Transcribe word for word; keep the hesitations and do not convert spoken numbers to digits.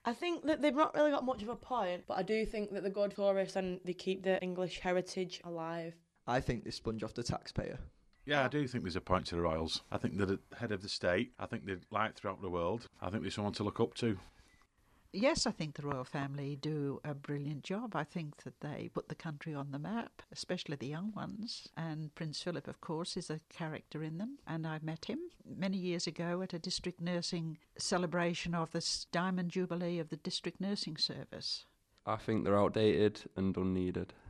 I think that they've not really got much of a point, but I do think that they're good tourists and they keep the English heritage alive. I think they sponge off the taxpayer. Yeah, I do think there's a point to the royals. I think they're the head of the state. I think they're liked throughout the world. I think they're someone to look up to. Yes, I think the royal family do a brilliant job. I think that they put the country on the map, especially the young ones. And Prince Philip, of course, is a character in them. And I met him many years ago at a district nursing celebration of the Diamond Jubilee of the District Nursing Service. I think they're outdated and unneeded.